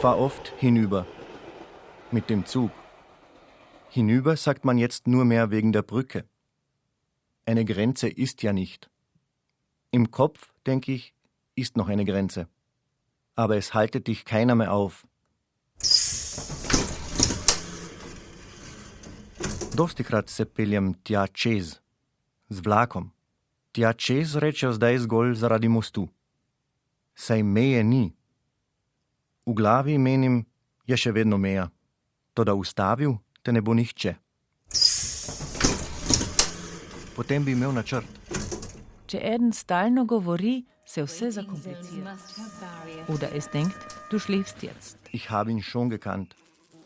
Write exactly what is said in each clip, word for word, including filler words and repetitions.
fahre oft hinüber. Mit dem Zug. Hinüber sagt man jetzt nur mehr wegen der Brücke. Eine Grenze ist ja nicht. Im Kopf, denke ich, ist noch eine Grenze. Aber es haltet dich keiner mehr auf. Dostikrat se peljem tja čez, z vlakom. Tja čez rečejo zdaj zgolj zaradi mostu. Saj meje ni. V glavi menim, je še vedno meja. Toda ustavil te ne bo nihče. Potem bi imel načrt. Če eden stalno govori, se vse zakomplicira. Oder es denkt, du schläfst jetzt. Ich habe ihn schon gekannt.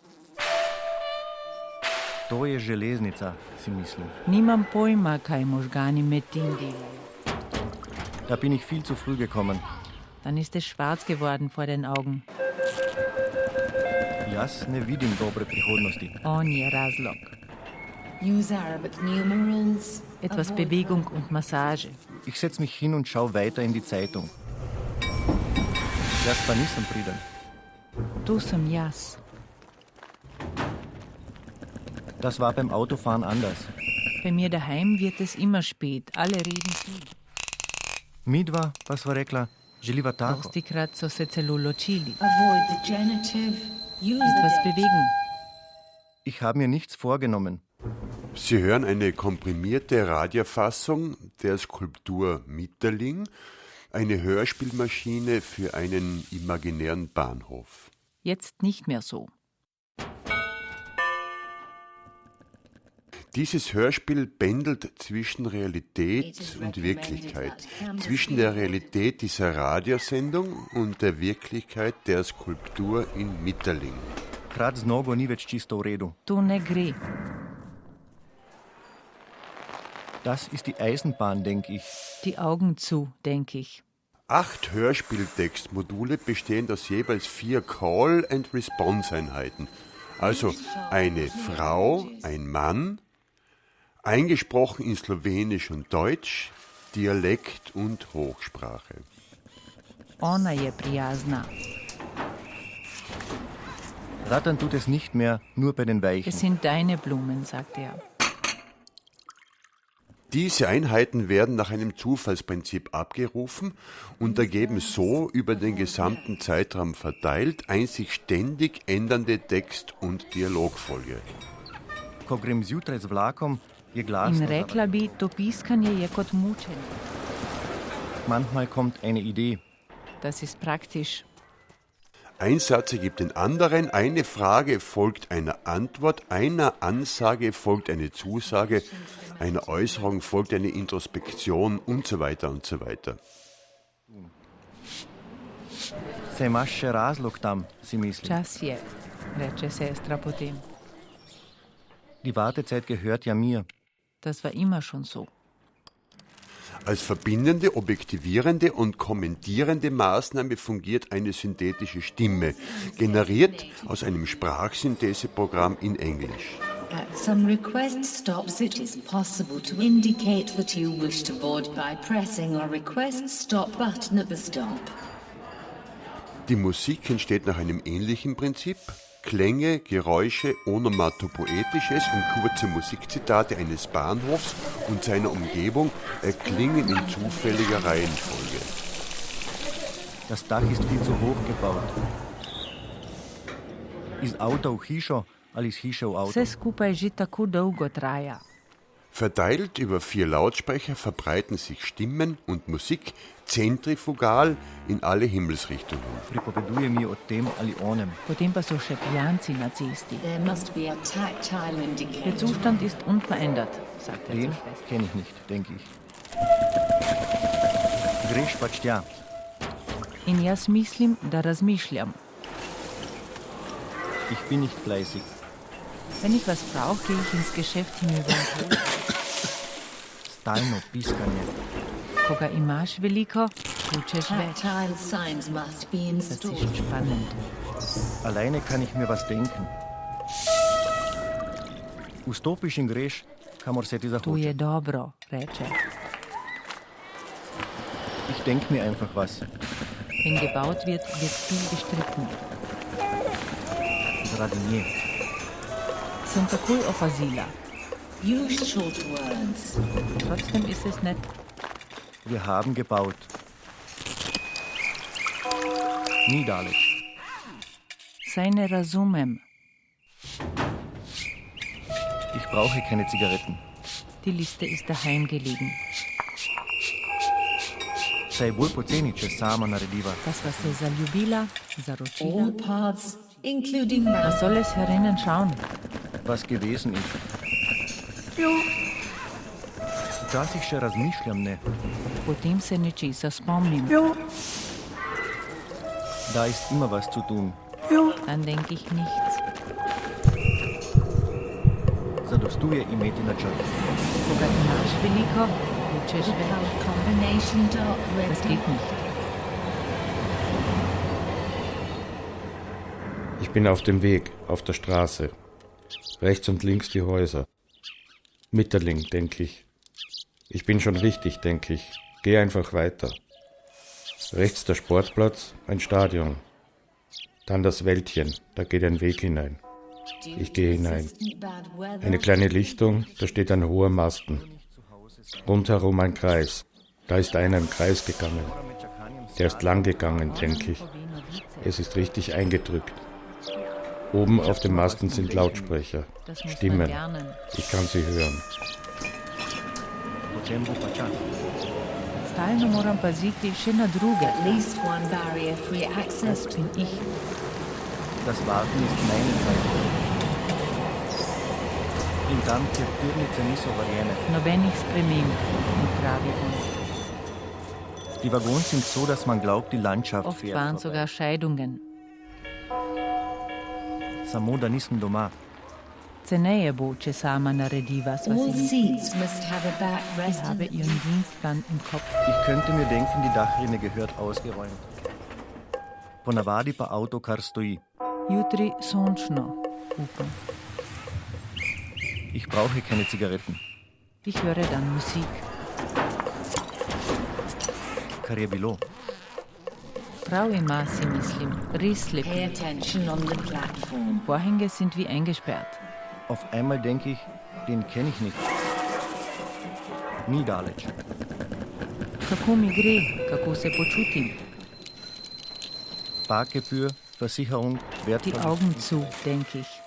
To je železnica, si mislim. Nimam pojma, kaj možgani med tem delajo. Da bin ich viel zu früh gekommen. Dann ist es schwarz geworden vor den Augen. Jaz ne vidim dobre prihodnosti. On je razlog. Use Arabic numerals. Etwas Bewegung und Massage. Ich setz mich hin und schau weiter in die Zeitung. Jaz pa nisem priden. Tu sem jaz. Das war beim Autofahren anders. Bei mir daheim wird es immer spät. Alle reden viel. Midva pa sva rekla, želiva tako. Dostikrat so se celo ločili. Avoid the genitive. Use Etwas the bewegen. Ich habe mir nichts vorgenommen. Sie hören eine komprimierte Radiofassung der Skulptur Mitterling, eine Hörspielmaschine für einen imaginären Bahnhof. Jetzt nicht mehr so. Dieses Hörspiel pendelt zwischen Realität und Wirklichkeit, zwischen der Realität dieser Radiosendung und der Wirklichkeit der Skulptur in Mitterling. Krat z nogo ni več čisto v redu. Tu ne gre. Das ist die Eisenbahn, denke ich. Die Augen zu, denke ich. Acht Hörspieltextmodule bestehen aus jeweils vier Call- and Response-Einheiten. Also eine Frau, ein Mann, eingesprochen in Slowenisch und Deutsch, Dialekt und Hochsprache. Ona je prijazna. Rattern tut es nicht mehr, nur bei den Weichen. Es sind deine Blumen, sagt er. Diese Einheiten werden nach einem Zufallsprinzip abgerufen und ergeben so über den gesamten Zeitraum verteilt ein sich ständig ändernde Text- und Dialogfolge. Ko grem zjutraj z vlakom, je glasno. In rekla bi, to piskanje je kot mučenje. Manchmal kommt eine Idee. Das ist praktisch. Ein Satz ergibt den anderen, eine Frage folgt einer Antwort, einer Ansage folgt eine Zusage, einer Äußerung folgt eine Introspektion und so weiter und so weiter. Se imaš še razlog tam, si mislim. Čas je, reče sestra potem. Die Wartezeit gehört ja mir. Das war immer schon so. Als verbindende, objektivierende und kommentierende Maßnahme fungiert eine synthetische Stimme, generiert aus einem Sprachsyntheseprogramm in Englisch. At some request stops, it is possible to indicate that you wish to board by pressing or request stop button at the stop. Die Musik entsteht nach einem ähnlichen Prinzip. Klänge, Geräusche, onomatopoetisches und kurze Musikzitate eines Bahnhofs und seiner Umgebung erklingen in zufälliger Reihenfolge. Das Dach ist viel zu hoch gebaut. Iz avta v hišo ali iz hiše v avto? Vse skupaj že tako dolgo traja. Verteilt über vier Lautsprecher verbreiten sich Stimmen und Musik zentrifugal in alle Himmelsrichtungen. Pripoveduje mi o tem ali onem. Potem pa so še pijanci na cesti. There must be a tactile Der indicator. Zustand ist unverändert, sagt er Den zur Schwester. kenne ich nicht, denke ich. Greš pač tja. In jaz mislim, da razmišljam. Ich bin nicht fleißig. Wenn ich was brauche, gehe ich ins Geschäft hinüber und hole. Stalno piskanje. Ko ga imaš veliko, hočeš več. Tactile signs must be Das ist installed. spannend. Alleine kann ich mir was denken. Vstopiš in greš, kamor se ti Tu zahoče. je dobro, reče. Ich denk mir einfach was. Wenn gebaut wird, wird viel gestritten. Zradinje. Sem takoj opazila. Use short words. Trotzdem ist es nett. Wir haben gebaut. Nie daleč. Saj ne razumem. Ich brauche keine Zigaretten. Die Liste ist daheim gelegen. Se je bolj poceni, če sama narediva. Da sva se zaljubila, All zaročila. paths, including Da marriage. soll es herinnen schauen. Was gewesen ist. Včasih še razmišljam, ne. Potem se nečesa spomnim. Da ist immer was zu tun. Dann denke ich nichts. Zadostuje imeti načrt. Ko ga imaš veliko, hočeš več. Without combination dark red. Das geht nicht. Ich bin auf dem Weg, auf der Straße. Rechts und links die Häuser. Mitterling, denke ich. Ich bin schon richtig, denke ich. Geh einfach weiter. Rechts der Sportplatz, ein Stadion. Dann das Wäldchen, da geht ein Weg hinein. Ich gehe hinein. Eine kleine Lichtung, da steht ein hoher Masten. Rundherum ein Kreis. Da ist einer im Kreis gegangen. Der ist lang gegangen, denke ich. Es ist richtig eingedrückt. Oben auf dem Masten sind Lautsprecher, Das muss man Stimmen. lernen. Ich kann sie hören. Potem bo pa čas. Stalno moram paziti še na druge. At least one barrier-free access Das to bin ich. Das Warten ist meine Zeit. In tam, kjer tirnice niso varjene. Nobenih sprememb, pravi on. Die Waggons sind so, dass man glaubt, die Landschaft Oft fährt waren vorbei. sogar Scheidungen. Samo, da nisem doma. Ceneje bo, če sama narediva, sva all si mislili. seats must have a Ich backrest habe in ihren Dienstplan im Kopf. Ich könnte mir denken, die Dachrinne gehört ausgeräumt. Ponavadi pa avto kar stoji. Jutri sončno, upam. Ich brauche keine Zigaretten. Ich höre dann Musik. Kar je bilo. Prav ima, si mislim, res lep. Pay attention on the platform. Vorhänge sind wie eingesperrt. Auf einmal denke ich, den kenne ich nicht. Nie daleč. Kako mi gre, kako se počutim? Parkgebühr, Versicherung, Die Wertverlust. Augen zu, denke ich.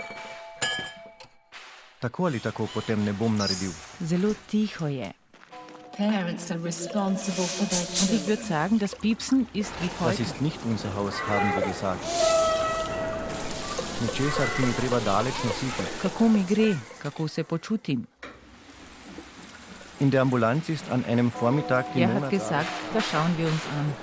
Tako ali tako potem ne bom naredil. Zelo tiho je. Parents are responsible for their Und ich children. würde sagen, das Piepsen ist wie Das heute. ist nicht unser Haus, haben wir gesagt. Ničesar ti ni treba daleč nositi. Kako mi gre, kako se počutim? In der Ambulanz ist an einem Vormittag die Er hat Monatsarztpraxis. gesagt, da schauen wir uns an.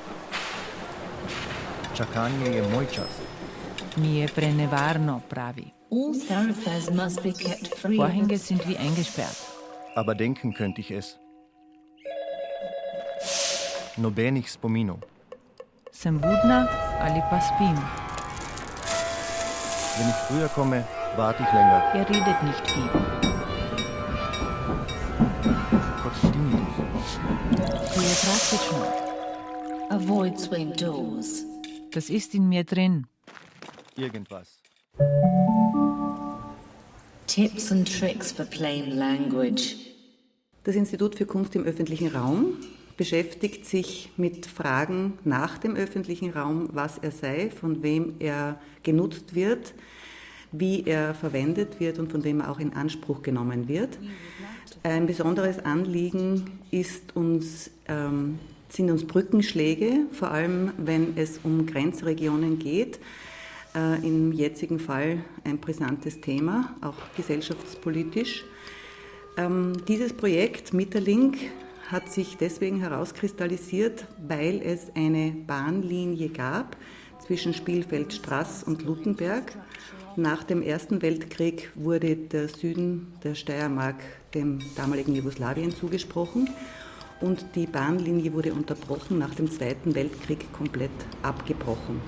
Čakanje je moj čas. Mi je prenevarno, pravi. All thoroughfares must be kept free. Vorhänge sind wie eingesperrt. Aber denken könnte ich es. Nobenih spominov. Sem budna ali pa spim? Wenn ich früher komme, warte ich länger. Er redet nicht viel. Kot Tinnitus. To je praktično. Avoid swing doors. Das ist in mir drin. Irgendwas. Tips and tricks for plain language. Das Institut für Kunst im öffentlichen Raum beschäftigt sich mit Fragen nach dem öffentlichen Raum, was er sei, von wem er genutzt wird, wie er verwendet wird und von wem er auch in Anspruch genommen wird. Ein besonderes Anliegen ist uns, ähm, sind uns Brückenschläge, vor allem wenn es um Grenzregionen geht. Äh, im jetzigen Fall ein brisantes Thema, auch gesellschaftspolitisch. Ähm, dieses Projekt Mitterling hat sich deswegen herauskristallisiert, weil es eine Bahnlinie gab zwischen Spielfeld-Straß und Luttenberg. Nach dem Ersten Weltkrieg wurde der Süden der Steiermark dem damaligen Jugoslawien zugesprochen und die Bahnlinie wurde unterbrochen, nach dem Zweiten Weltkrieg komplett abgebrochen.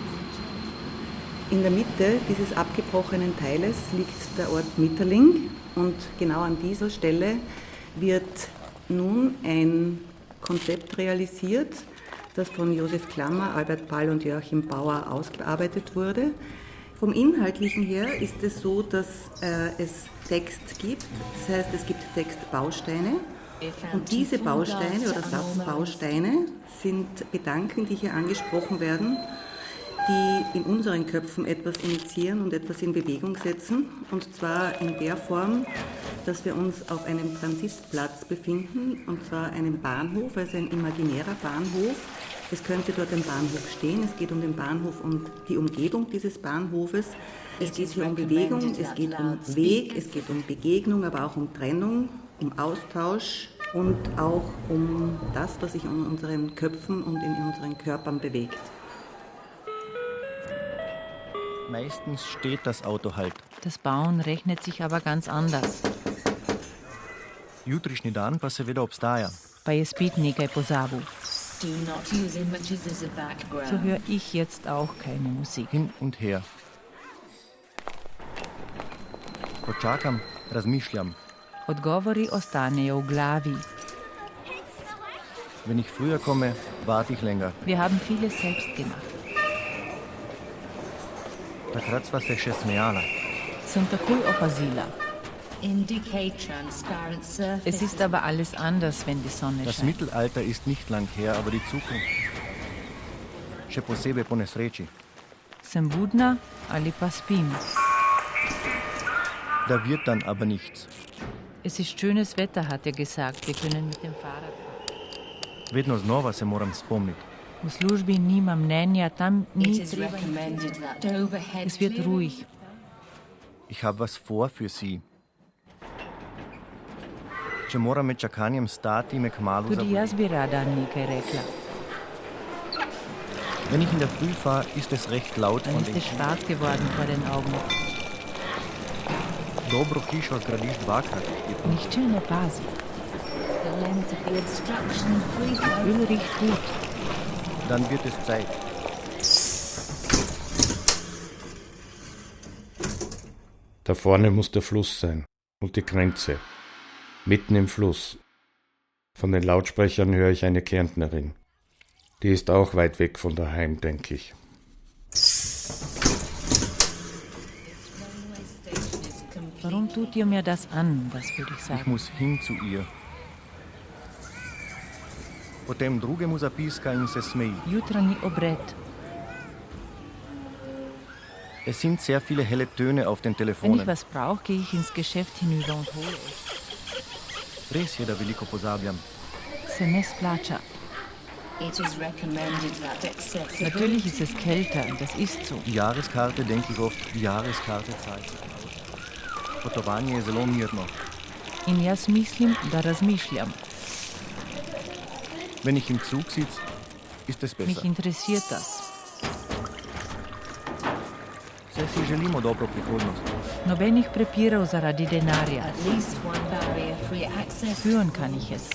In der Mitte dieses abgebrochenen Teiles liegt der Ort Mitterling Und genau an dieser Stelle wird nun ein Konzept realisiert, das von Josef Klammer, Albert Ball und Joachim Bauer ausgearbeitet wurde. Vom Inhaltlichen her ist es so, dass äh, es Text gibt, das heißt, es gibt Textbausteine. Und diese Bausteine oder Satzbausteine sind Gedanken, die hier angesprochen werden, die in unseren Köpfen etwas initiieren und etwas in Bewegung setzen. Und zwar in der Form, dass wir uns auf einem Transitplatz befinden, und zwar einem Bahnhof, also ein imaginärer Bahnhof. Es könnte dort ein Bahnhof stehen. Es geht um den Bahnhof und die Umgebung dieses Bahnhofes. Es geht hier um Bewegung, es geht um Weg, es geht um Begegnung, aber auch um Trennung, um Austausch und auch um das, was sich in unseren Köpfen und in unseren Körpern bewegt. Meistens steht das Auto halt. Das Bauen rechnet sich aber ganz anders. Jutrišnji dan pa seveda obstaja. Pa je spet nekaj pozabil. Do not use images as a background. So höre ich jetzt auch keine Musik. Hin und her. Počakam, razmišljam. Odgovori ostanejo v glavi. Wenn ich früher komme, warte ich länger. Wir haben vieles selbst gemacht. Takrat sva se še smejala. Sem takoj opazila. Indicate transparent surface. Es ist aber alles anders, wenn die Sonne Das scheint. Mittelalter ist nicht lang her, aber die Zukunft. Še posebej po nesreči. Sem budna ali pa spim. Da wird dann aber nichts. Es ist schönes Wetter, hat er gesagt. Wir können mit dem Fahrrad fahren. Vedno znova se moram spomniti. V službi nimam mnenja, tam ni It is treba. recommended that overhead Es wird ruhig. Ich habe was vor für Sie. Če moram med čakanjem stati, me kmalu Tudi jaz zaboli. bi rada nekaj rekla. Wenn ich in der Früh fahre, ist es recht laut Dann von ist den es schwarz geworden vor den Augen. Dobro hišo zgradiš dvakrat. Nihče ne pazi. the length of the obstruction three Öl riecht gut. Dann wird es Zeit. Da vorne muss der Fluss sein und die Grenze. Mitten im Fluss. Von den Lautsprechern höre ich eine Kärntnerin. Die ist auch weit weg von daheim, denke ich. Warum tut ihr mir das an? Das würde ich Ich sagen. muss hin zu ihr. Potem drugemu zapiska in se smeji. Jutranji obred. Es sind sehr viele helle Töne auf den Wenn ich Telefonen. was brauche, gehe ich ins Geschäft hinüber und hole es. Res je, da veliko pozabljam. Se ne splača. It is recommended that excessive Natürlich ist es kälter, das ist so. Die Jahreskarte denke ich oft, die Jahreskarte zahlt. Potovanje je zelo mirno. In jaz mislim, da razmišljam. Wenn ich im Zug sitze, ist es Mich besser. interessiert das. Saj si želimo dobro prihodnost. Nobenih prepirov zaradi denarja. at least one barrier-free access. Führen kann ich es.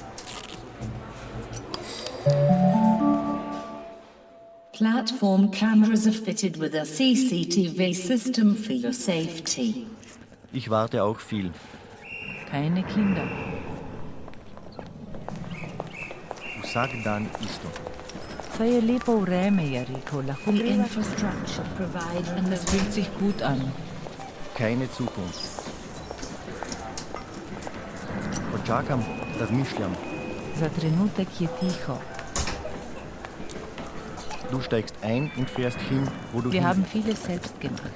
Platform cameras are fitted with a C C T V system for your safety. Ich warte auch viel. Keine Kinder. Vsak dan isto. Saj je lepo vreme, je rekel. Lahko The greva. infrastructure provides and Es fühlt sich gut an. Keine Zukunft. Počakam, razmišljam. Za trenutek je tiho. Du steigst ein und fährst hin, wo du Wir hin. haben vieles selbst gemacht.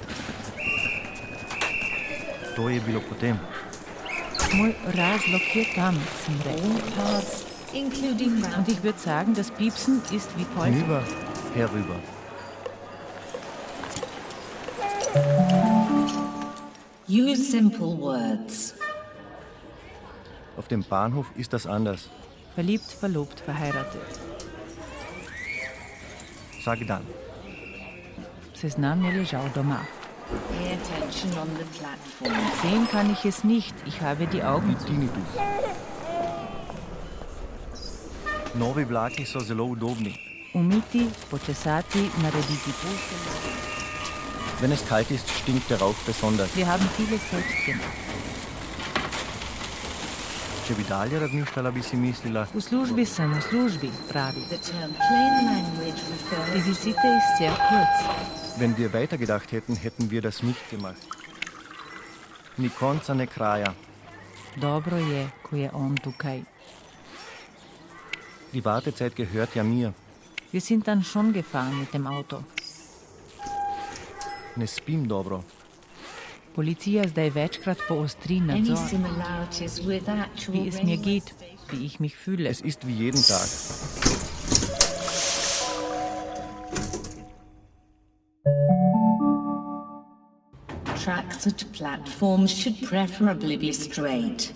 To je bilo potem. Moj razlog je tam, sem rekel. paths, including Und ramps. ich würde sagen, das Piepsen ist wie Polter. Hinüber, herüber. Use simple words. Auf dem Bahnhof ist das anders. Verliebt, verlobt, verheiratet. Sag dann. Seznam je ležal doma. Pay attention on the platform. Sehen kann ich es nicht. Ich habe die Augen Die zu. Tinnitus. Novi vlaki so zelo udobni. Umiti, počesati, narediti posteljo. Wenn es kalt ist, stinkt der Rauch besonders. Wir haben vieles selbst gemacht. Če bi dalje razmišljala, bi si mislila, V službi sem, v službi, pravi. The term plain language refers Die Visite ist sehr kurz. wenn wir weitergedacht hätten, hätten wir das nicht gemacht. Ni konca, ne kraja. Dobro je, ko je on tukaj. Die Wartezeit gehört ja mir. Wir sind dann schon gefahren mit dem Auto. Ne spim dobro. Policija zdaj večkrat poostri any nadzor, similarities with actual wie es mir rain geht, wie ich mich fühle. Es ist wie jeden Tag. tracks at platforms should preferably be straight.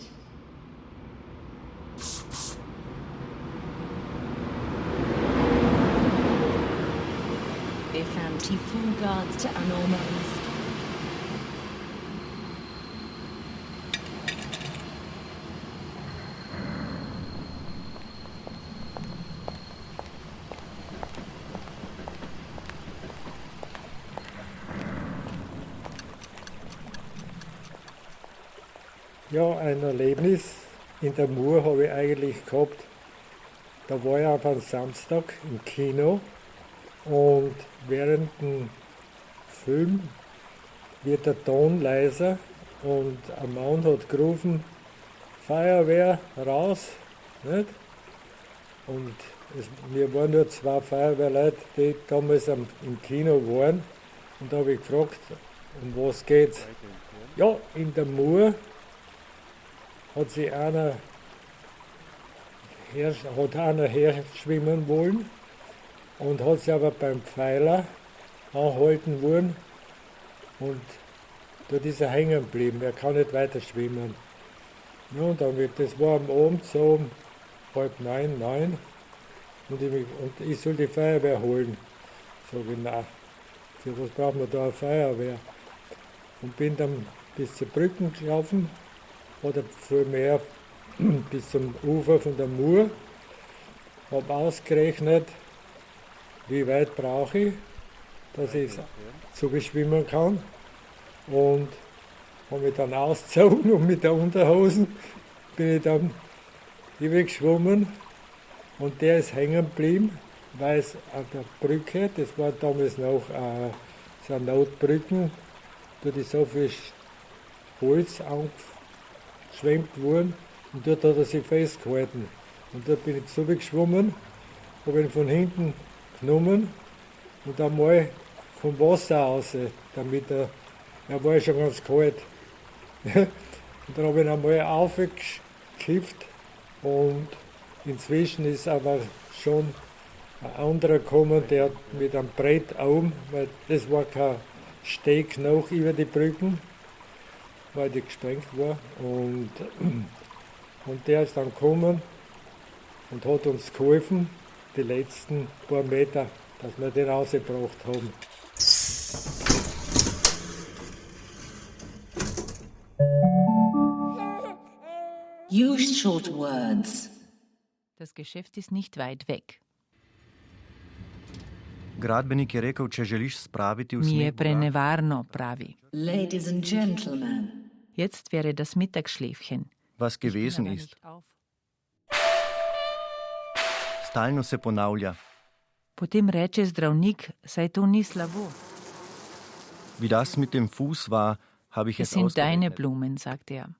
If anti-full guards to anomalies. Ja, ein Erlebnis in der Mur habe ich eigentlich gehabt. Da war ich auf einem Samstag im Kino und während dem Film wird der Ton leiser und ein Mann hat gerufen, Feuerwehr raus, nicht? Und es, wir waren nur zwei Feuerwehrleute, die damals am, im Kino waren. Und da habe ich gefragt, um was geht's? Ja, in der Mur hat sich einer, her, hat einer herschwimmen wollen und hat sich aber beim Pfeiler anhalten wollen und dort ist er hängen geblieben, er kann nicht weiter schwimmen. Ja, und dann wird, das war am Abend so um halb neun, neun und ich, und ich soll die Feuerwehr holen. Sag ich, nein, für was brauchen wir da eine Feuerwehr? Und bin dann bis zur Brücke gelaufen, oder vielmehr bis zum Ufer von der Mur, habe ausgerechnet, wie weit brauche ich, dass ich so schwimmen kann und habe mich dann ausgezogen und mit der Unterhosen bin ich dann geschwommen und der ist hängen geblieben, weil es an der Brücke, das war damals noch äh, so eine Notbrücken, da ist so viel Holz angefangen, geschwemmt worden und dort hat er sich festgehalten. Und dort bin ich zurückgeschwommen, habe ihn von hinten genommen und einmal vom Wasser aus, damit er, er war schon ganz kalt. Und dann habe ich ihn einmal aufgekippt und inzwischen ist aber schon ein anderer gekommen, der hat mit einem Brett oben, weil das war kein Steg noch über die Brücken, weil die gesprengt war. Und, und der ist dann gekommen und hat uns geholfen, die letzten paar Meter, dass wir den rausgebracht haben. Use short words. Das Geschäft ist nicht weit weg. Gradbenik je rekel, če želiš spraviti v Mi je sneg, prenevarno, pravi. Ladies and gentlemen. Jetzt wäre das Mittagsschläfchen. was gewesen Aber ist. nicht auf. Stalno se ponavlja. Potem reče zdravnik, saj to ni slabo. Wie das mit dem Fuß war, habe ich Es es sind deine ausgerechnet. Blumen, sagt er.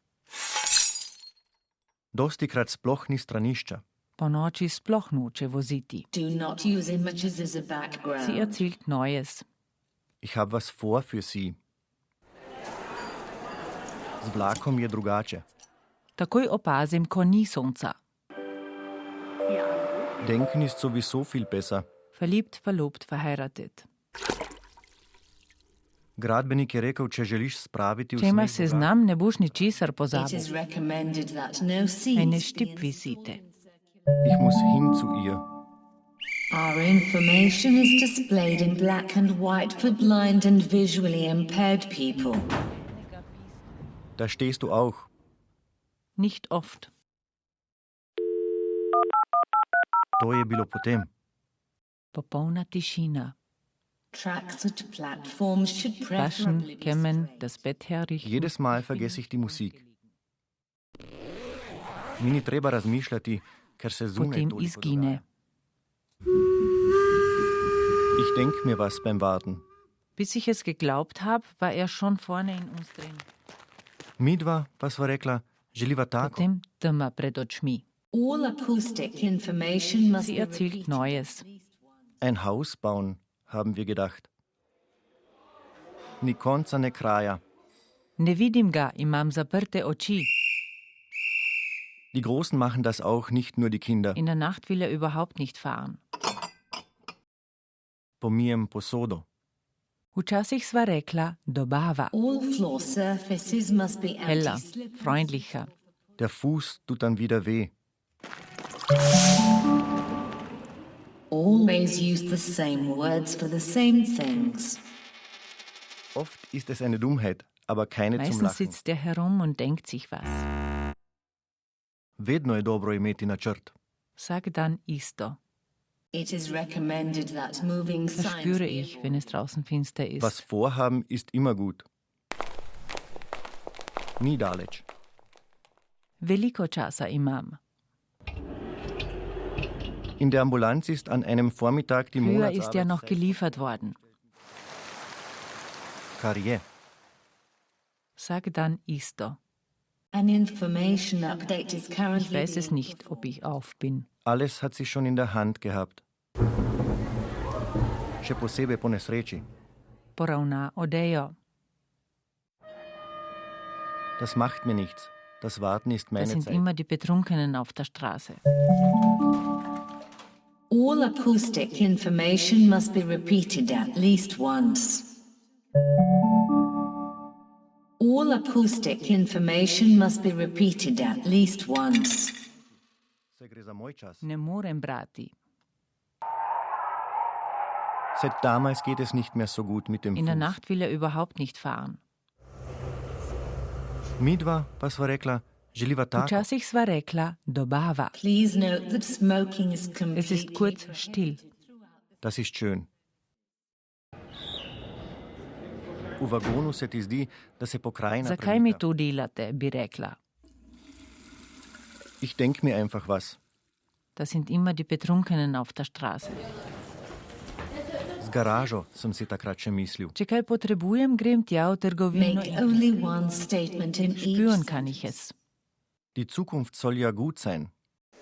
Dostikrat sploh ni stranišča. Po noči sploh noče voziti. Do not use images as a Sie background. erzählt Neues. Ich habe was vor für Sie. Z vlakom je drugače. Takoj opazim, ko ni sonca. Denken ist sowieso viel besser. Verliebt, verlobt, verheiratet. Gradbenik je rekel, če želiš spraviti v Če imaš sneg, seznam, ne boš ničesar It pozabil. is recommended that no seeds Eine be Stippvisite. ich muss hin zu ihr. Our information is displayed in black and white for blind and visually impaired people. Da stehst du auch. Nicht oft. To je bilo potem. Popolna tišina. Tracks at platforms should Waschen, preferably be kämmen, straight. das Bett herrichten. Jedes Mal vergesse ich die Musik. Mi ni treba razmišljati, ker se zunaj Potem toliko izgine. dogaja. Ich denk mir was beim Warten. Bis ich es geglaubt habe, war er schon vorne in uns drin. Midva pa sva rekla, želiva tako. Potem tema pred očmi. All acoustic information must Sie be erzählt repeated. Neues. Ein Haus bauen, haben wir gedacht. Ni konca ne kraja. Ne vidim ga, imam zaprte oči. Die Großen machen das auch, nicht nur die Kinder. In der Nacht will er überhaupt nicht fahren. Pomijem posodo. Včasih sva rekla, dobava. All floor surfaces must be Heller, anti-slip. freundlicher. Der Fuß tut dann wieder weh. Always use the same words for the same things. Oft ist es eine Dummheit, aber keine zum Meistens Lachen. sitzt er herum und denkt sich was. Vedno je dobro imeti načrt. Sag dann isto. It is recommended that moving Das signs spüre be ich, wenn es draußen finster ist. Was vorhaben, ist immer gut. Ni daleč. Veliko časa imam. In der Ambulanz ist an einem Vormittag die Früher ist ja noch Monatsarbeitszeit, geliefert worden. kar je. Sag dann isto. An information update is currently Ich weiß es being nicht, ob ich auf bin. Alles hat sie schon in der Hand gehabt. Še posebej po nesreči. Poravna odejo. Das macht mir nichts. Das Warten ist Das meine sind Zeit. immer die Betrunkenen auf der Straße. All acoustic information must be repeated at least once. All acoustic information must be repeated at least once. Se gre za moj čas. Ne morem brati. Seit damals geht es nicht mehr so gut mit dem In der Fuß. Nacht will er überhaupt nicht fahren. Midva pa sva rekla, želiva tako. Včasih sva rekla, dobava. Please note that smoking is Es completely ist kurz still. Das ist schön. V vagonu se ti zdi, da se pokrajina Zakaj mi premika. to delate, bi rekla. Ich denk mir einfach was. Das sind immer die Betrunkenen auf der Straße. Z garažo sem si takrat še mislil. Če kaj potrebujem, grem tja v trgovino make in only one statement in each spüren kann ich es. Die Zukunft soll ja gut sein.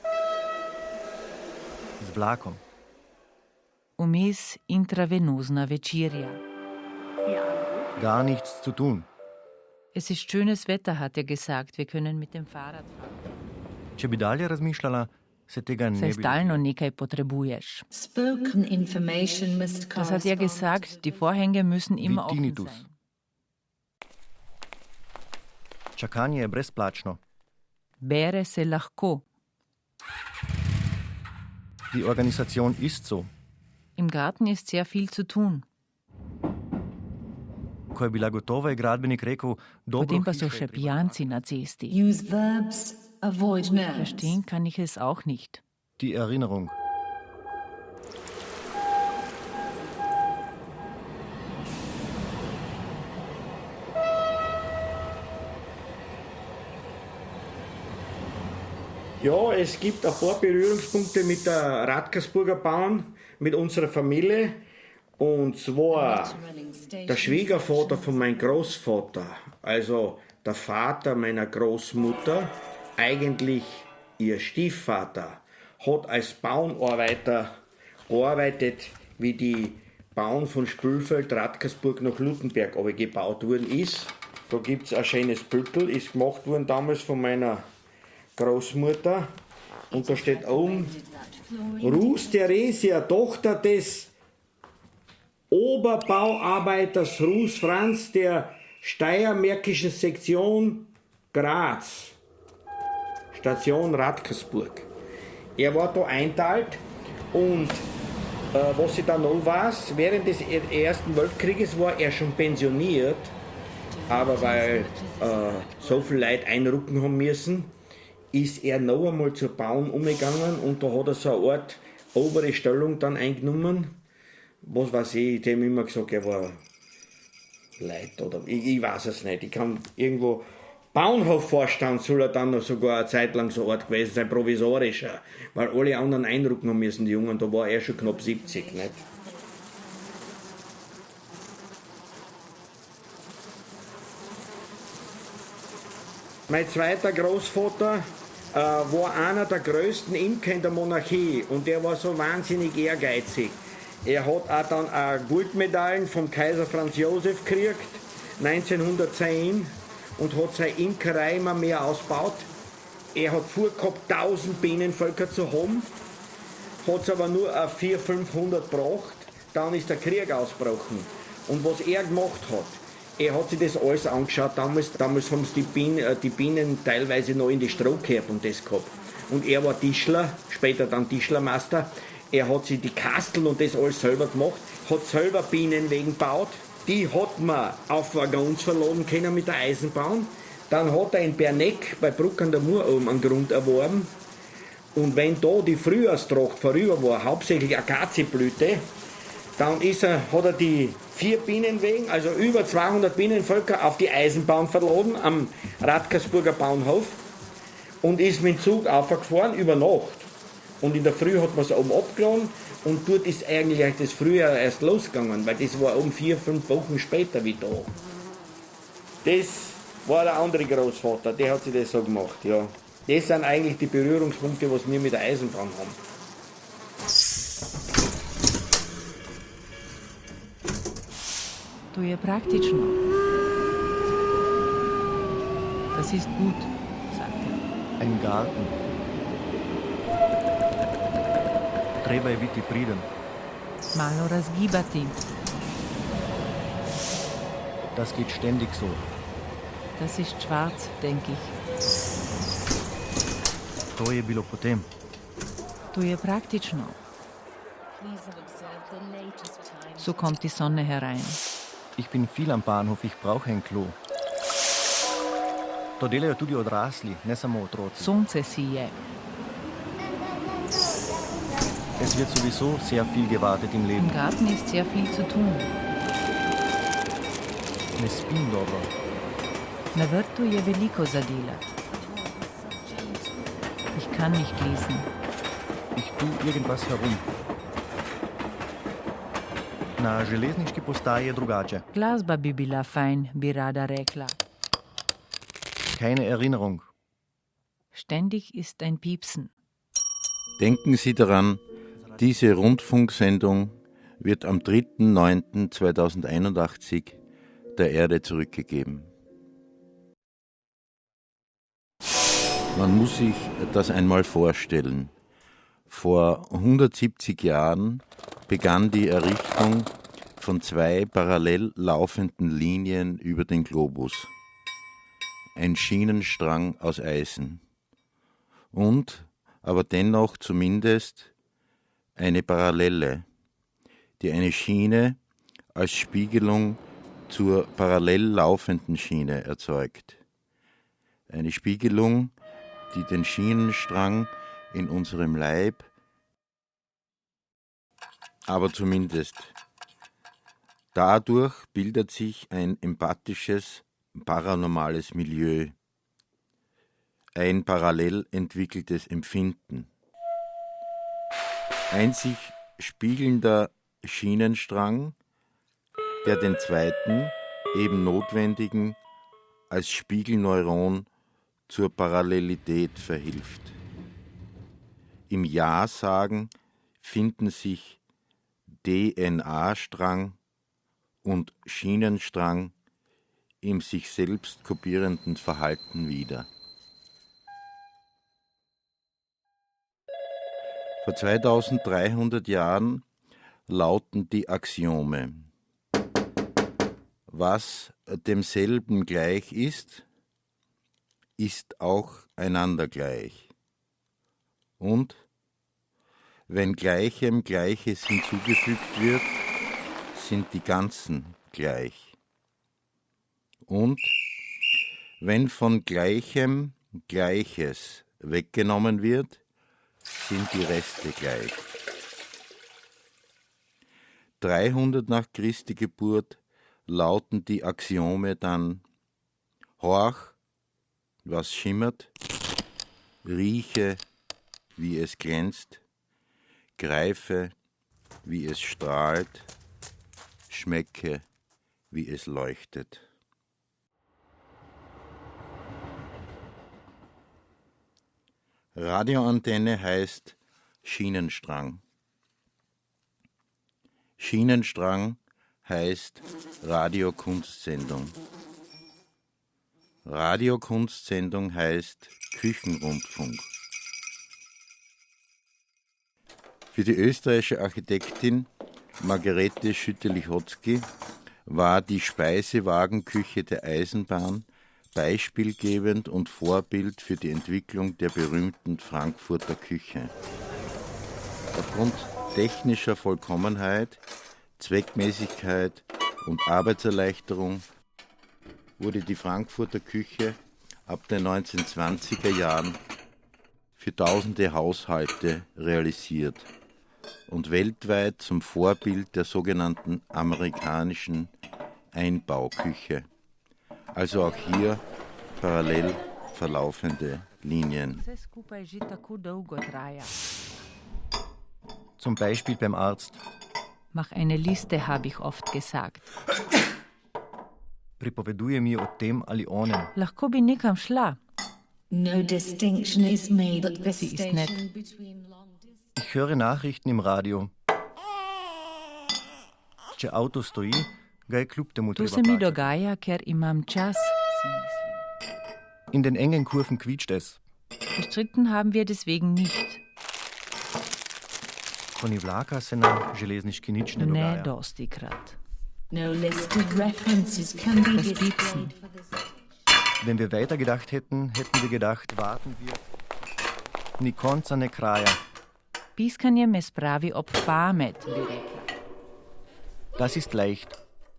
Z vlakom. Vmes intravenozna večerja. Gar nichts zu tun. Es ist schönes Wetter, hat er gesagt. Wir können mit dem Fahrrad fahren. Če bi dalje razmišljala, se tega ne Saj bi. stalno nekaj potrebuješ. spoken information must Das hat er correspond gesagt, die Vorhänge müssen immer offen Tinnitus. sein. Čakanje je brezplačno. Bere se lahko. Die Organisation ist so. Im Garten ist sehr viel zu tun. Ko je bila gotova, je gradbenik rekel, dobro Potem pa so hišo je še treba pijanci na cesti. use verbs, avoid nouns. Verstehen kann ich es auch nicht. Die Erinnerung. Ja, es gibt ein paar Berührungspunkte mit der Radkersburger Bauern, mit unserer Familie. Und zwar der Schwiegervater von meinem Großvater, also der Vater meiner Großmutter, eigentlich ihr Stiefvater, hat als Bauernarbeiter gearbeitet, wie die Bauern von Spülfeld, Radkersburg nach Luttenberg gebaut worden ist. Da gibt es ein schönes Bildel, ist gemacht worden damals von meiner Großmutter. Und da steht oben, Ruß Theresia, Tochter des Oberbauarbeiters Ruß Franz der Steiermärkischen Sektion Graz, Station Radkersburg. Er war da einteilt und äh, was ich da noch weiß, während des Ersten Weltkrieges war er schon pensioniert, aber weil äh, so viele Leute einrücken haben müssen, ist er noch einmal zur Bauern umgegangen und da hat er so eine Art obere Stellung dann eingenommen. Was weiß ich, dem immer gesagt, er war Leid oder ich, ich weiß es nicht. Ich kann irgendwo Bauernhofvorstand soll er dann noch sogar eine Zeit lang so Ort gewesen sein, provisorischer, weil alle anderen Eindruck haben müssen, die Jungen, da war er schon knapp siebzig, nicht? Mein zweiter Großvater äh, war einer der größten Imker in der Monarchie und der war so wahnsinnig ehrgeizig. Er hat auch dann auch Goldmedaillen vom Kaiser Franz Josef gekriegt, neunzehnhundertzehn, und hat seine Imkerei immer mehr ausgebaut. Er hat vorgehabt, tausend Bienenvölker zu haben, hat es aber nur auf vierhundert, fünfhundert gebracht. Dann ist der Krieg ausgebrochen. Und was er gemacht hat, er hat sich das alles angeschaut. Damals, damals haben sie die Bienen, die Bienen teilweise noch in die Stroh gehabt und das gehabt. Und er war Tischler, später dann Tischlermeister. Er hat sich die Kasteln und das alles selber gemacht, hat selber Bienenwegen gebaut. Die hat man auf Waggons verladen können mit der Eisenbahn. Dann hat er in Berneck bei Bruck an der Mur oben einen Grund erworben. Und wenn da die Frühjahrstracht vorüber war, hauptsächlich Akazienblüte, dann ist er, hat er die vier Bienenwegen, also über zweihundert Bienenvölker, auf die Eisenbahn verladen am Radkersburger Bahnhof und ist mit dem Zug aufgefahren über Nacht. Und in der Früh hat man es oben abgeladen und dort ist eigentlich das Frühjahr erst losgegangen, weil das war um vier, fünf Wochen später wie da. Das war der andere Großvater, der hat sich das so gemacht, ja. Das sind eigentlich die Berührungspunkte, was wir mit der Eisenbahn haben. To je praktično. Das ist gut, sagt er. Ein Garten. Treba je biti priden. Malo razgibati. Das geht ständig so. Das ist schwarz, denke ich. To je bilo potem. To je praktično. So kommt die Sonne herein. Ich bin viel am Bahnhof, ich brauche ein Klo. To delajo tudi odrasli, ne samo otroci. Sonce sije. Es wird sowieso sehr viel gewartet im Leben. Im Garten ist sehr viel zu tun. Ne spim dobro. Na vrtu je veliko za delati. Ich kann nicht lesen. Ich tue irgendwas herum. Na železniški postaji je drugače. Glasba bi bila fajn, bi rada rekla. Keine Erinnerung. Ständig ist ein Piepsen. Denken Sie daran, diese Rundfunksendung wird am dritten neunten zweitausendeinundachtzig der Erde zurückgegeben. Man muss sich das einmal vorstellen. Vor hundertsiebzig Jahren begann die Errichtung von zwei parallel laufenden Linien über den Globus. Ein Schienenstrang aus Eisen. Und, aber dennoch zumindest, eine Parallele, die eine Schiene als Spiegelung zur parallel laufenden Schiene erzeugt. Eine Spiegelung, die den Schienenstrang in unserem Leib, aber zumindest dadurch bildet sich ein empathisches, paranormales Milieu, ein parallel entwickeltes Empfinden. Ein sich spiegelnder Schienenstrang, der den zweiten, eben notwendigen, als Spiegelneuron zur Parallelität verhilft. Im Ja-Sagen finden sich D N A-Strang und Schienenstrang im sich selbst kopierenden Verhalten wieder. Vor zweitausenddreihundert Jahren lauten die Axiome: Was demselben gleich ist, ist auch einander gleich. Und wenn Gleichem Gleiches hinzugefügt wird, sind die Ganzen gleich. Und wenn von Gleichem Gleiches weggenommen wird, sind die Reste gleich. dreihundert nach Christi Geburt lauten die Axiome dann: Horch, was schimmert, rieche, wie es glänzt, greife, wie es strahlt, schmecke, wie es leuchtet. Radioantenne heißt Schienenstrang. Schienenstrang heißt Radiokunstsendung. Radiokunstsendung heißt Küchenrundfunk. Für die österreichische Architektin Margarete Schütte-Lihotzky war die Speisewagenküche der Eisenbahn beispielgebend und Vorbild für die Entwicklung der berühmten Frankfurter Küche. Aufgrund technischer Vollkommenheit, Zweckmäßigkeit und Arbeitserleichterung wurde die Frankfurter Küche ab den neunzehnhundertzwanziger Jahren für tausende Haushalte realisiert und weltweit zum Vorbild der sogenannten amerikanischen Einbauküche. Also auch hier parallel verlaufende Linien. Zum Beispiel beim Arzt. Mach eine Liste, habe ich oft gesagt. Pripoveduje mi o tem ali onem. Lahko bi nekam šla. No distinction is made at the Sie ist nett. station between long distance. Ich höre Nachrichten im Radio. Če avto stoji, ga je kljub temu Tu treba se mi plačati. dogaja, ker imam čas. In den engen Kurven quietscht es. Gestritten haben wir deswegen nicht. Koni vlaka se na železniški nič ne Ne dogaja. dosti krat. No list of references can be Das displayed Piepsen. for the station. Wenn wir weitergedacht hätten, hätten wir gedacht, warten wir. Ni konca ne kraja. Piskanje me spravi ob pamet, bi rekla. Das ist leicht.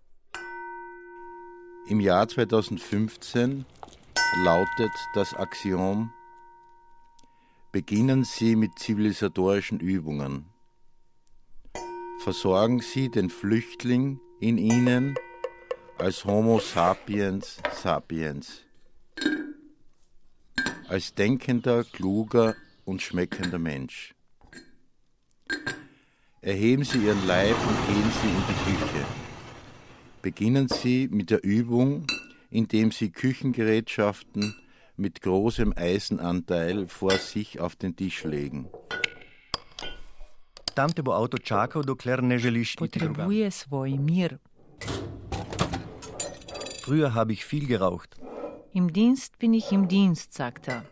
Im Jahr zweitausendfünfzehn lautet das Axiom: Beginnen Sie mit zivilisatorischen Übungen. Versorgen Sie den Flüchtling in Ihnen als Homo sapiens sapiens, als denkender, kluger und schmeckender Mensch. Erheben Sie Ihren Leib und gehen Sie in die Küche. Beginnen Sie mit der Übung, indem Sie Küchengerätschaften mit großem Eisenanteil vor sich auf den Tisch legen. Tam te bo avto čakal, dokler ne želiš iti drugam. Potrebuje svoj mir. Früher habe ich viel geraucht. Im Dienst bin ich im Dienst, sagt er.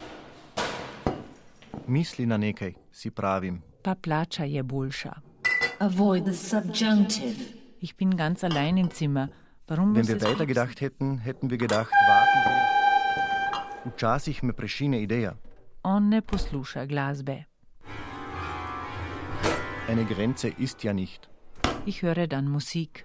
Misli na nekaj, si pravim. Pa plača je boljša. Avoid the subjunctive. Ich bin ganz allein im Zimmer. Warum Wenn muss wir es weitergedacht hätten, hätten wir gedacht, warten wir. Včasih me prešine ideja. On ne posluša glasbe. Eine Grenze ist ja nicht. Ich höre dann Musik.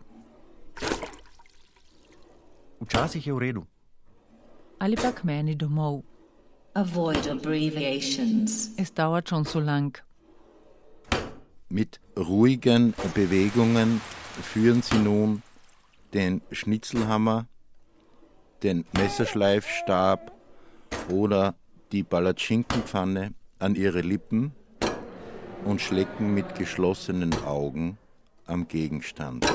Včasih je v redu. Ali pa k meni domov. Avoid abbreviations. Es dauert schon so lang. Mit ruhigen Bewegungen führen Sie nun den Schnitzelhammer, den Messerschleifstab oder die Palatschinkenpfanne an Ihre Lippen und schlecken mit geschlossenen Augen am Gegenstand.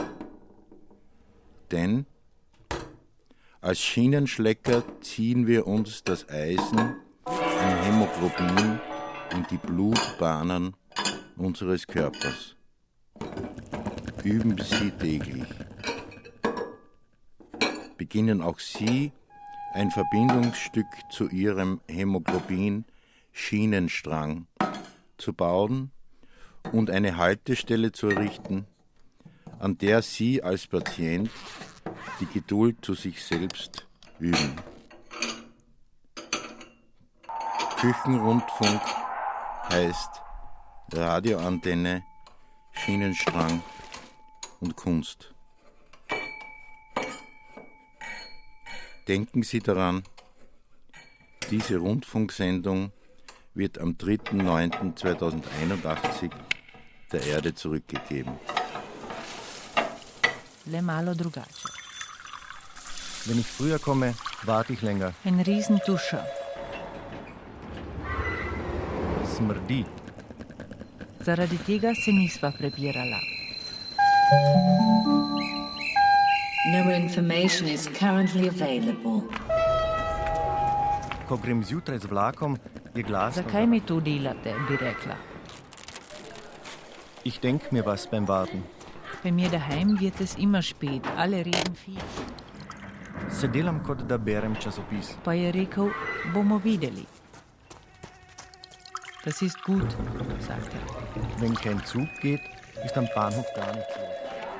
Denn als Schienenschlecker ziehen wir uns das Eisen im Hämoglobin in die Blutbahnen unseres Körpers. Üben Sie täglich. Beginnen auch Sie ein Verbindungsstück zu Ihrem Hämoglobin-Schienenstrang zu bauen und eine Haltestelle zu errichten, an der Sie als Patient die Geduld zu sich selbst üben. Küchenrundfunk heißt Radioantenne, Schienenstrang und Kunst. Denken Sie daran, diese Rundfunksendung wird am dritten neunten zweitausendeinundachtzig der Erde zurückgegeben. Le malo drugače. Wenn ich früher komme, warte ich länger. Ein Riesenduscher. smrdi. Zaradi tega se nisva prebirala. No information is currently available. Ko grem zjutraj z vlakom, je glasno. Zakaj mi to delate, bi rekla. Ich denk mir was beim Warten. Bei mir daheim wird es immer spät, alle reden viel. Se delam, kot da berem časopis. Pa je rekel, bomo videli. Das ist gut, sagt er. Wenn kein Zug geht, ist am Bahnhof gar nichts los.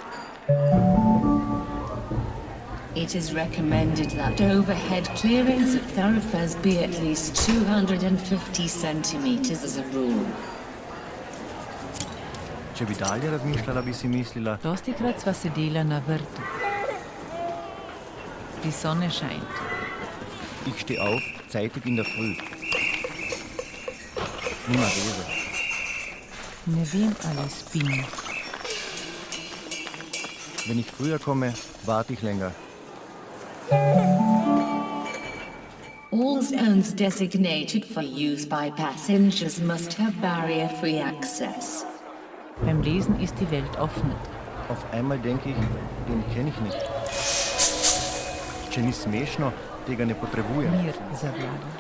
It is recommended that overhead clearings of thoroughfares be at least two hundred fifty centimeters as a rule. Če bi dalje razmišljala, bi si mislila, Dostikrat sva sedela na vrtu. Die Sonne scheint. ich steh auf, zeitig in der Früh. Nima veze. Ne vem, ali spim. Wenn ich früher komme, warte ich länger. All zones designated for use by passengers must have barrier-free access. Beim Lesen ist die Welt offen. Auf einmal denke ich, den kenne ich nicht. Če ni smešno, tega ne potrebujem. Mir zavlada.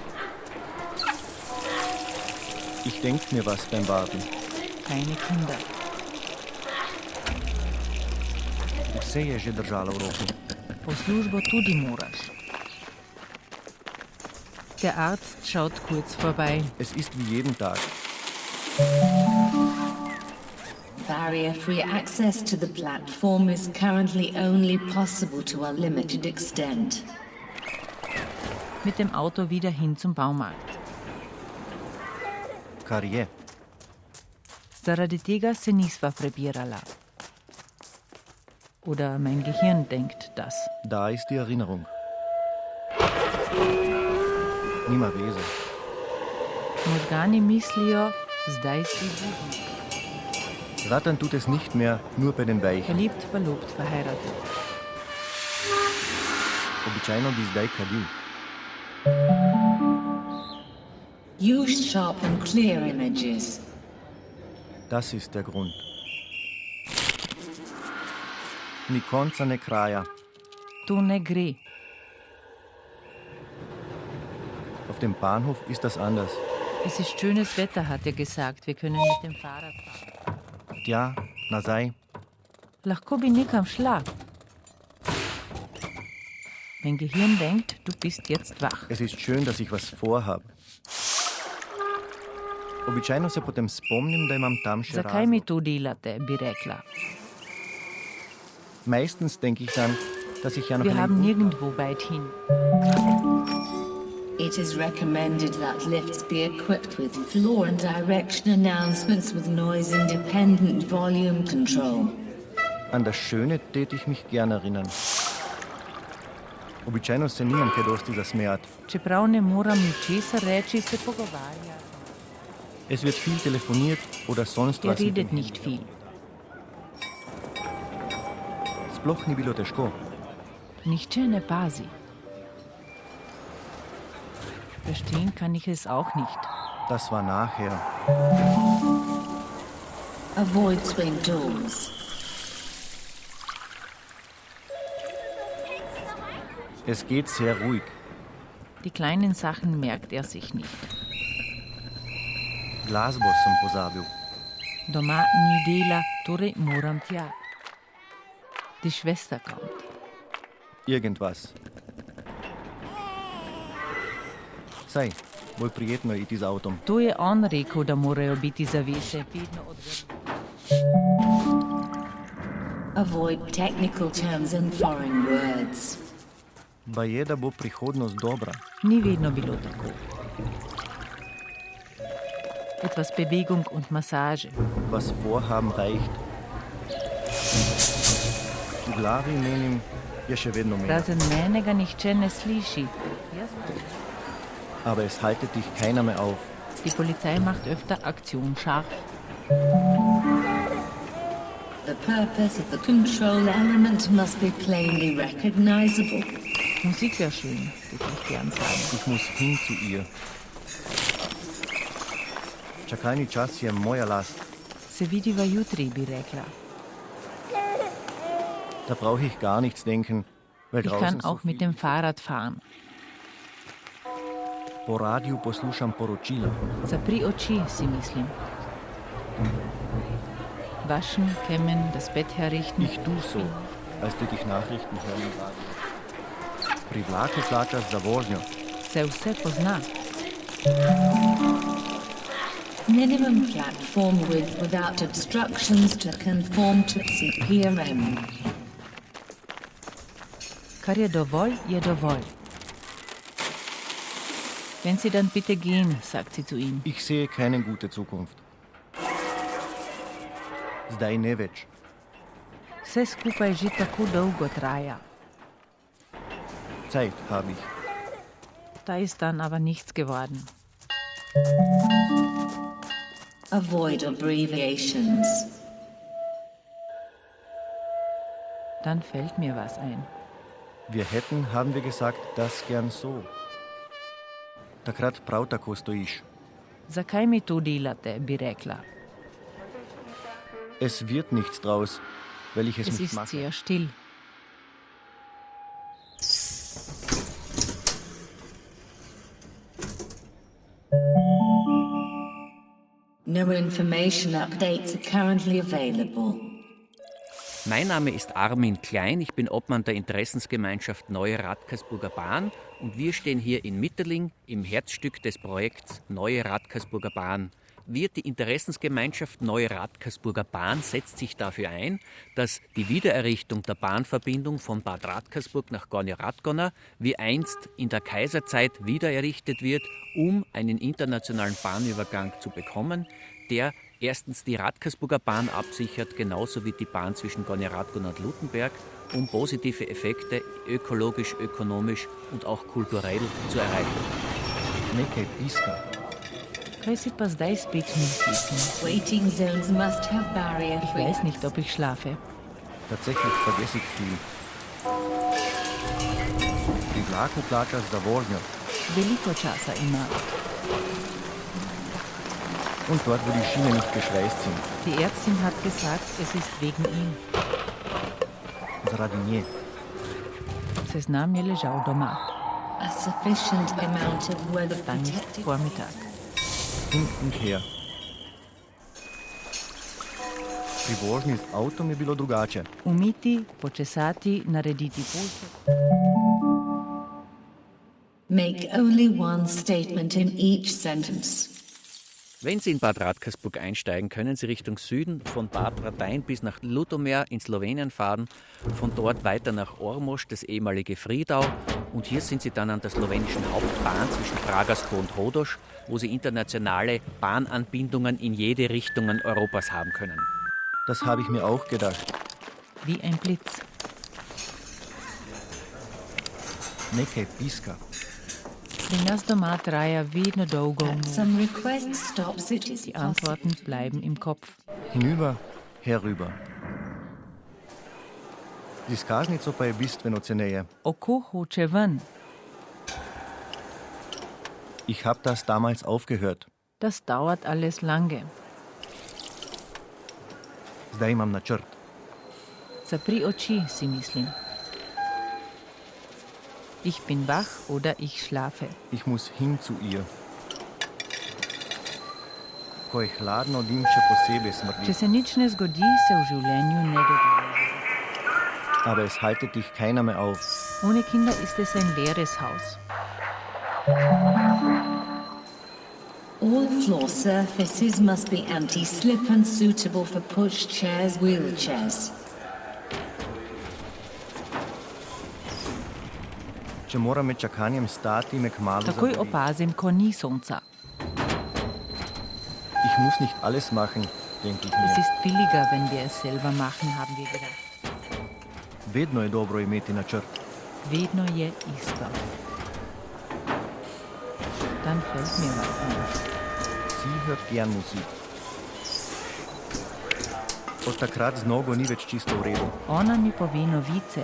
Ich denk mir was beim Warten. Keine Kinder. Vse je že držalo v roki. Po službo tudi moraš. Der Arzt schaut kurz vorbei. Es ist wie jeden Tag. Barrier-free access to the platform is currently only possible to a limited extent. Mit dem Auto wieder hin zum Baumarkt. Kar je. Zaradi tega se nisva prebirala. Oder mein Gehirn denkt das. Da ist die Erinnerung. Nima veze. Možgani mislijo, zdaj si budnik. Rattern tut es nicht mehr, nur bei den Weichen. Verliebt, verlobt, verheiratet. Običajno bi zdaj kadil. Use sharp and clear images. Das ist der Grund. Ni konca, ne kraja. To ne gre. Auf dem Bahnhof ist das anders. Es ist schönes Wetter, hat er gesagt. Wir können mit dem Fahrrad fahren. Tja, nazaj. Lahko bi nekam šla. Mein Gehirn denkt, du bist jetzt wach. Es ist schön, dass ich was vorhab. Običajno se potem spomnim, da imam tam še Zakaj razlog. mi to delate, bi rekla. Meistens denke ich dann, dass ich ja noch Wir einen haben guten- nirgendwo weit hin. It is recommended that lifts be equipped with floor and direction announcements with noise-independent volume control. An das Schöne tät ich mich gern erinnern. Običajno se nimam kaj dosti zasmejat. Čeprav ne moram ničesar reči, se pogovarja. Es wird viel telefoniert oder sonst Er was. mit redet dem nicht viel. Sploh ni bilo težko. Nihče ne pazi. Verstehen kann ich es auch nicht. Das war nachher. Avoid swing doors. Es geht sehr ruhig. Die kleinen Sachen merkt er sich nicht. Glasbo sem pozabil. Doma ni dela, torej moram tja. Die Schwester kommt. Irgendwas. Saj, bolj prijetno je iti z avtom. To je on rekel, da morajo biti zavese vedno odvrnjene. Avoid technical terms and foreign words. Baje, da bo prihodnost dobra. Ni vedno bilo tako. Etwas Bewegung und Massage. Was vorhaben reicht. V glavi menim, je še vedno meni. Razen mene ga nihče ne sliši. Jaz pa. Aber es haltet dich keiner mehr auf. Die Polizei macht öfter Aktion scharf. The purpose of the control element must be plainly recognizable. Musik wäre schön, würde ich gern sagen. Ich muss hin zu ihr. Čakalni čas je moja last. Se vidiva jutri, bi rekla. Da brauche ich gar nichts denken, weil Ich draußen kann so auch mit dem Fahrrad fahren. po radiju poslušam poročila. Zapri oči, si mislim. Waschen, kämmen, das Bett herrichten. Ich tu so, als würde ich Nachrichten hören im Radio. Pri vlaku plačaš za vožnjo. Se vse pozna. Minimum platform width without obstructions to conform to C P R M. Kar je dovolj, je dovolj. Wenn Sie dann bitte gehen, sagt sie zu ihm. Ich sehe keine gute Zukunft. Zdaj ne več. Vse skupaj že tako dolgo traja. Zeit habe ich. Da ist dann aber nichts geworden. Avoid abbreviations. Dann fällt mir was ein. Wir hätten, haben wir gesagt, das gern so. Takrat prav tako stojiš. Zakaj mi to delate, bi rekla. Es wird nichts draus, weil ich es, Es nicht ist mache. sehr still. No information updates are currently available. Mein Name ist Armin Klein, ich bin Obmann der Interessensgemeinschaft Neue Radkersburger Bahn und wir stehen hier in Mitterling im Herzstück des Projekts Neue Radkersburger Bahn. Wir, die Interessensgemeinschaft Neue Radkersburger Bahn, setzt sich dafür ein, dass die Wiedererrichtung der Bahnverbindung von Bad Radkersburg nach Gornja-Radgona wie einst in der Kaiserzeit wiedererrichtet wird, um einen internationalen Bahnübergang zu bekommen, der erstens die Radkersburger Bahn absichert, genauso wie die Bahn zwischen Gornja-Radgona und Lutenberg, um positive Effekte ökologisch, ökonomisch und auch kulturell zu erreichen. Nekaj piska. Kaj si pa zdaj spet misliš? Waiting zones must have barrier Ich weiß nicht, ob ich schlafe. Tatsächlich vergesse ich viel. Pri vlaku plačaš za vožnjo. Veliko časa ima. Und dort, wo die Schienen nicht geschweißt sind. Die Ärztin hat gesagt, es ist wegen ihm. Zaradi nje. Seznam je ležal doma. A sufficient amount of weather Dann ist protected. Vormittag. Hin und her. Pri vožnji z avtom je bilo drugače. Umiti, počesati, narediti pulse. Make only one statement in each sentence. Wenn Sie in Bad Radkersburg einsteigen, können Sie Richtung Süden von Bad Radein bis nach Lutomir in Slowenien fahren, von dort weiter nach Ormož, das ehemalige Friedau, und hier sind Sie dann an der slowenischen Hauptbahn zwischen Pragersko und Hodoš, wo Sie internationale Bahnanbindungen in jede Richtung Europas haben können. Das habe ich mir auch gedacht. Wie ein Blitz. Nekaj piska. Pri nas doma traja vedno dolgo v At noč. some request stops it is Die possible. Antworten bleiben im Kopf. Hinüber, herüber. Z izkaznico pa je bistveno ceneje. Oko hoče ven. Ich habe das damals aufgehört. Das dauert alles lange. Zdaj imam načrt. Zapri oči, si mislim. Ich bin wach oder ich schlafe. Ich muss hin zu ihr. Ko je hladno, dim še posebej Če smrdi. se nič ne zgodi, se v življenju ne dogodi. Aber es haltet dich keiner mehr auf. Ohne Kinder ist es ein leeres Haus. All floor surfaces must be anti-slip and suitable for pushchairs, wheelchairs. Če moram med čakanjem stati, me kmalu Takoj zaboli. opazim, ko ni sonca. Ich muss nicht alles machen, denke ich Es mir. ist billiger, wenn wir es selber machen, haben wir gedacht. Vedno je dobro imeti načrt. Vedno je isto. Dann fällt mir was ein. Sie hört gern Musik. Od takrat z nogo ni več čisto v redu. Ona mi pove novice.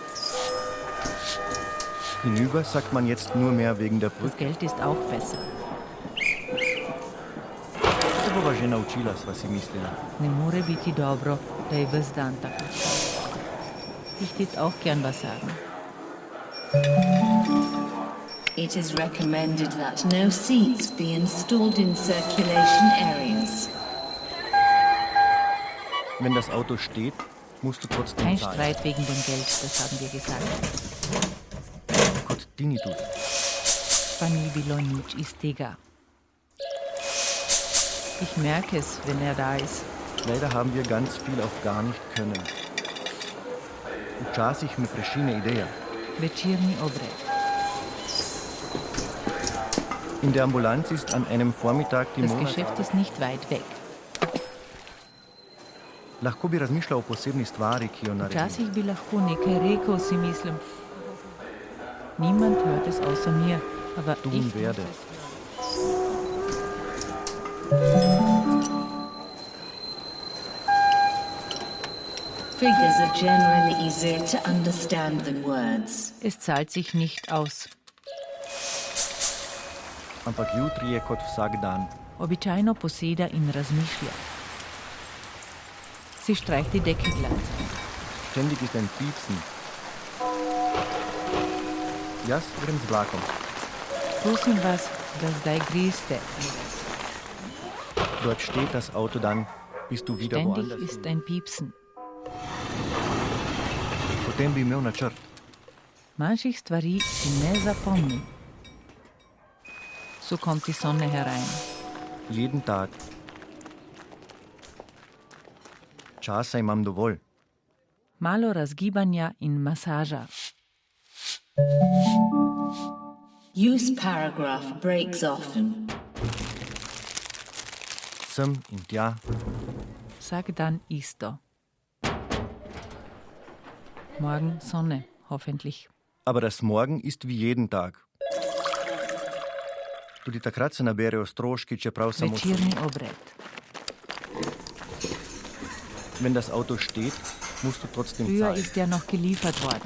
Hinüber sagt man jetzt nur mehr wegen der Das Brücke. Geld ist auch besser. bova že naučila, sva si mislila. Ne more biti dobro, da je ves dan tako. Ich tät auch gern was sagen. It is recommended that no seats be installed in circulation areas. Wenn das Auto steht, musst du trotzdem Kein zahlen. Streit wegen dem Geld, das haben wir gesagt. Kot tinnitus. Pa ni bilo nič iz tega. Ich merke es, wenn er da ist. Leider haben wir ganz viel auch gar nicht können. Včasih me prešine ideja. Večerni obred. In der Ambulanz ist an einem Vormittag die Das Monats... Geschäft ist nicht weit weg. Lahko bi razmišljal o posebni stvari, ki jo naredim. Včasih bi lahko nekaj rekel, si mislim. Niemand hört es außer mir, aber Tun ich werde. muss es hören. Figures are generally easier to understand than words. Es zahlt sich nicht aus. Ampak jutri je kot vsak dan. Običajno poseda in razmišlja. Sie streicht die Decke glatt. Ständig ist ein Piepsen. Jaz grem z vlakom. Prosim vas, da zdaj greste. Dort steht das Auto dann, bist du wieder Ständig woanders. ist ein Piepsen. Potem bi imel načrt. Manchih stvari si ne zapomnim. So kommt die Sonne herein. Jeden Tag. Časa imam dovolj. Malo razgibanja in masaža. Use paragraph breaks often. Sem in tja. Vsak dan isto. Morgen Sonne, hoffentlich. Aber das Morgen ist wie jeden Tag. Tudi takrat se naberejo stroški, čeprav samo... Večerni obred. Wenn das Auto steht, musst du trotzdem Früher zahlen. ist ja noch geliefert worden.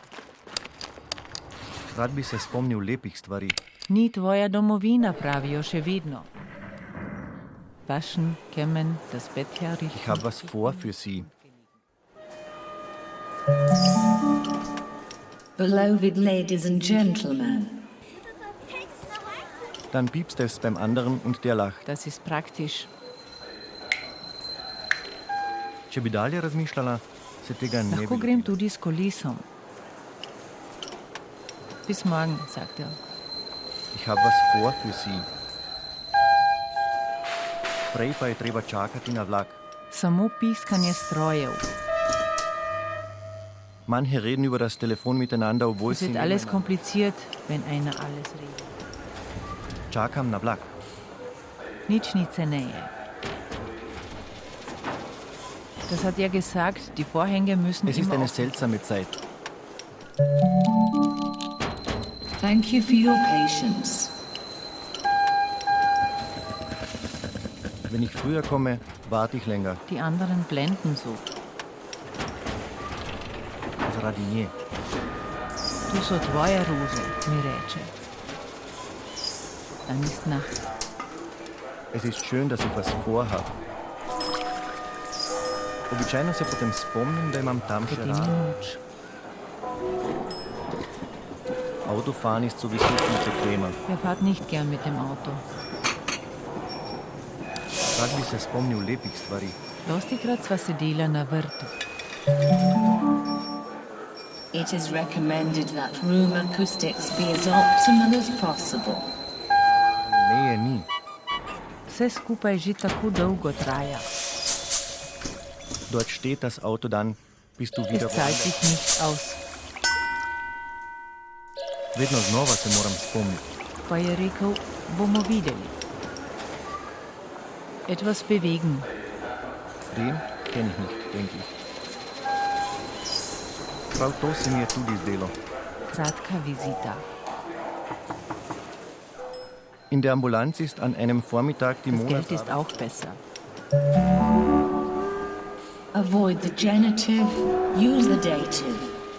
Rad bi se spomnil lepih stvari. Ni tvoja domovina, pravijo še vedno. Waschen, kämmen, das Bett herrichten. Ich habe was vor für Sie. Beloved ladies and gentlemen. Dann piepst es beim anderen und der lacht. Das ist praktisch. Če bi dalje razmišljala, se tega ne Lahko bi... grem tudi s kolesom. Bis morgen, sagt er. Ich habe was vor für Sie. Prej pa je treba čakati na vlak. Samo piskanje strojev. Manche reden über das Telefon miteinander, obwohl Es sie... wird alles kompliziert, wenn einer alles redet. Čakam na vlak. Nič ni ceneje. Das hat er gesagt, die Vorhänge müssen Es ist immer eine offen. seltsame Zeit. Thank you for your patience. Wenn ich früher komme, warte ich länger. Die anderen blenden so. Zaradi nje. Tu so tvoje rože, mi reče. Dann ist Nacht. Es ist schön, dass ich was vorhab. Običajno se potem spomnim, da imam tam še Potem je rad. noč. Autofahren ist sowieso viel bequemer. Er fährt nicht gern mit dem Auto. Rad bi se spomnil lepih stvari. Dostikrat sva sedela na vrtu. It is recommended that room acoustics be as optimal as possible. Meje ni. Vse skupaj že tako dolgo traja. Dort steht das Auto dann, bist du wieder Es zahlt woanders. sich nicht aus. Vedno znova se moram spomniti. Pa je rekel, bomo videli. Etwas bewegen. Den kenne ich nicht, denke ich. Prav to se mi je tudi zdelo. Kratka vizita. In der Ambulanz ist an einem Vormittag die Das Geld Monats... ist auch besser. Avoid the genitive, use the dative.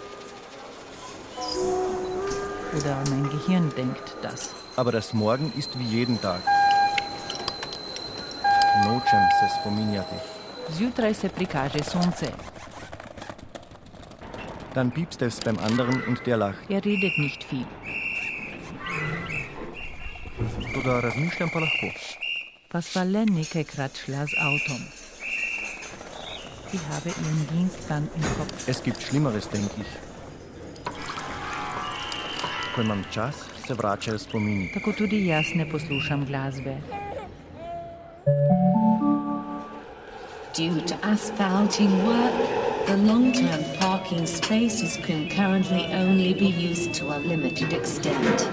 Oder mein Gehirn denkt das. Aber das Morgen ist wie jeden Tag. Nočem se spominjati. Zjutraj se prikaže sonce. Dann piepst es beim anderen und der lacht. Er redet nicht viel. Toda razmišljam pa lahko. Was war le nekajkrat šla z avtom. Ich habe ihren Dienstplan im Kopf. Es gibt Schlimmeres, denke ich. Ko imam čas, se vračajo spomini. Tako tudi jaz ne poslušam glasbe. Due to asphalting work, the long-term parking spaces can currently only be used to a limited extent.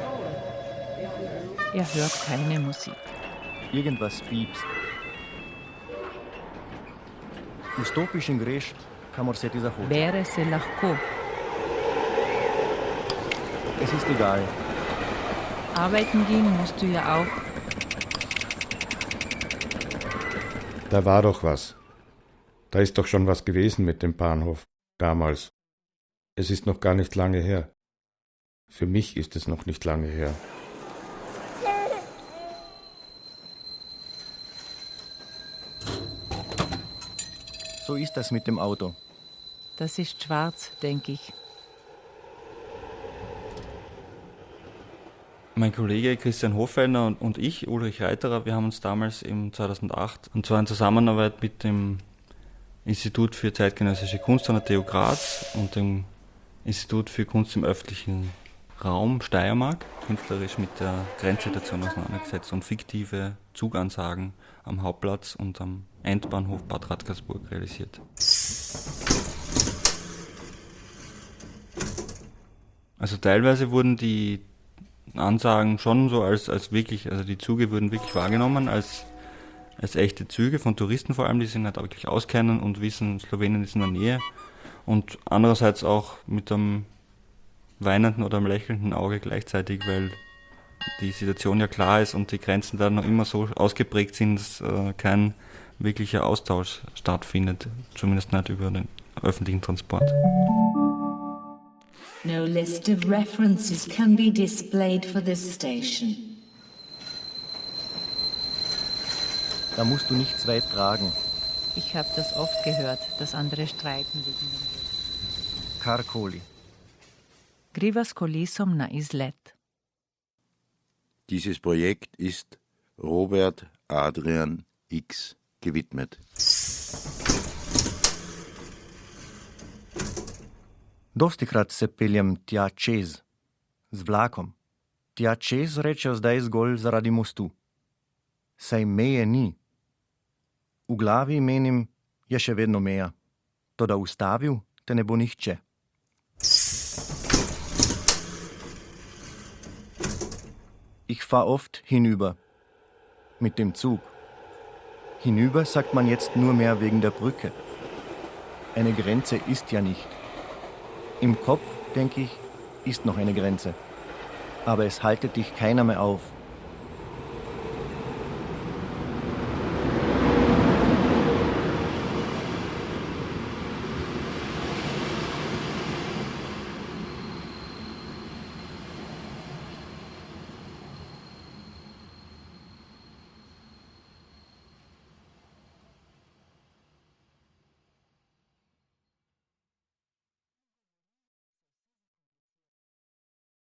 Er hört keine Musik. Irgendwas piepst. Vstopiš in greš, kamor se ti zahoče. Bere se lahko. Es ist egal. Arbeiten gehen musst du ja auch. Da war doch was. Da ist doch schon was gewesen mit dem Bahnhof. Damals. Es ist noch gar nicht lange her. Für mich ist es noch nicht lange her. So ist das mit dem Auto. Das ist schwarz, denke ich. Mein Kollege Christian Hofellner und, und ich, Ulrich Reiterer, wir haben uns damals im zweitausendacht, und zwar in Zusammenarbeit mit dem Institut für zeitgenössische Kunst an der T U Graz und dem Institut für Kunst im öffentlichen Raum Steiermark, künstlerisch mit der Grenzsituation auseinandergesetzt und fiktive Zugansagen am Hauptplatz und am Endbahnhof Bad Radkersburg realisiert. Also teilweise wurden die Ansagen schon so als, als wirklich, also die Züge wurden wirklich wahrgenommen als, als echte Züge von Touristen vor allem, die sich halt auch wirklich auskennen und wissen, Slowenien ist in der Nähe, und andererseits auch mit einem weinenden oder einem lächelnden Auge gleichzeitig, weil die Situation ja klar ist und die Grenzen da noch immer so ausgeprägt sind, dass äh, kein wirklicher Austausch stattfindet, zumindest nicht über den öffentlichen Transport. No list of references can be displayed for this station. Da musst du nichts weit tragen. Ich habe das oft gehört, dass andere streiten wegen dem Geld. Karkoli. Griva s kolesom na izlet. Dieses Projekt ist Robert Adrian X gewidmet. Dostikrat se peljem tja čez, z vlakom. Tja čez rečejo zdaj zgolj zaradi mostu. Saj meje ni. V glavi menim, je še vedno meja. Toda ustavil te ne bo nihče. Ich fahr oft hinüber. Mit dem Zug. Hinüber sagt man jetzt nur mehr wegen der Brücke. Eine Grenze ist ja nicht. Im Kopf, denke ich, ist noch eine Grenze. Aber es haltet dich keiner mehr auf.